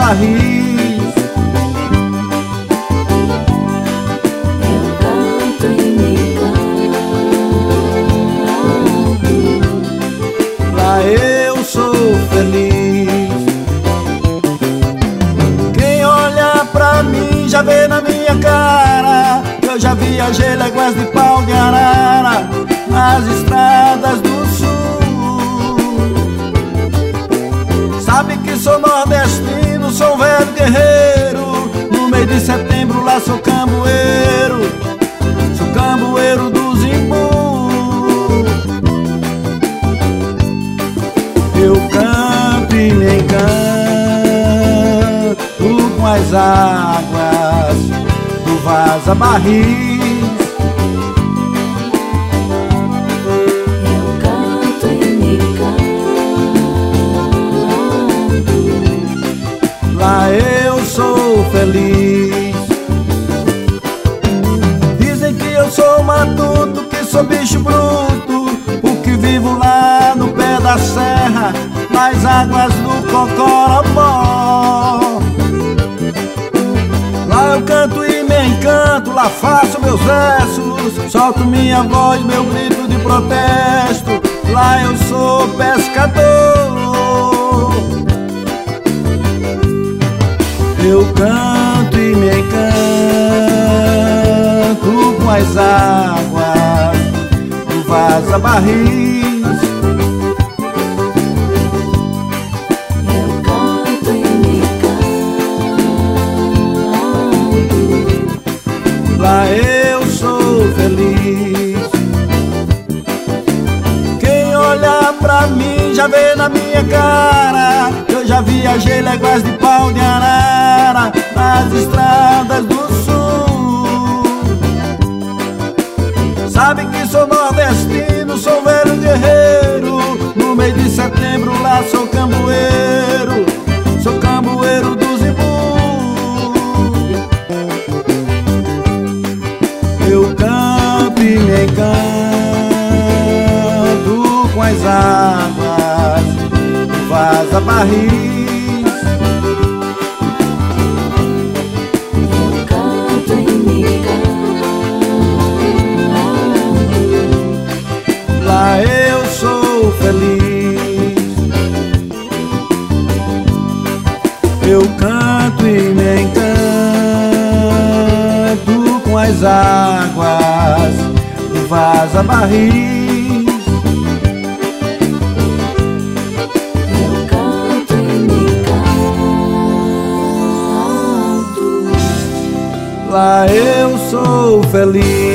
Barris. Eu canto e me canto. Lá eu sou feliz. Quem olha pra mim já vê na minha cara que eu já viajei léguas de pau de arara nas estradas do sul. Sabe que sou nordestino, sou um velho guerreiro. No mês de setembro lá sou camboeiro do Zimbu. Eu canto e me encanto com as águas do Vaza Barris. Eu canto e me canto. Lá eu sou feliz. Dizem que eu sou matuto, que sou bicho bruto, porque vivo lá no pé da serra, nas águas do Cocorobó. Lá eu canto e me encanto, lá faço meus versos, solto minha voz, meu grito de protesto. Lá eu sou pescador. Eu canto e me encanto com as águas do Vaza Barris. Eu canto e me canto. Lá eu sou feliz. Quem olha pra mim já vê na minha cara que eu já viajei léguas de pau de arara nas estradas do sul. Sabe que sou nordestino, sou velho guerreiro. No mês de setembro lá sou camboeiro do Zimbu. Eu canto e me encanto com as águas do Vaza Barris. Eu canto e me canto. Lá eu sou feliz. Eu canto e me encanto com as águas do Vaza Barris. Eu canto e me canto. Lá eu sou feliz.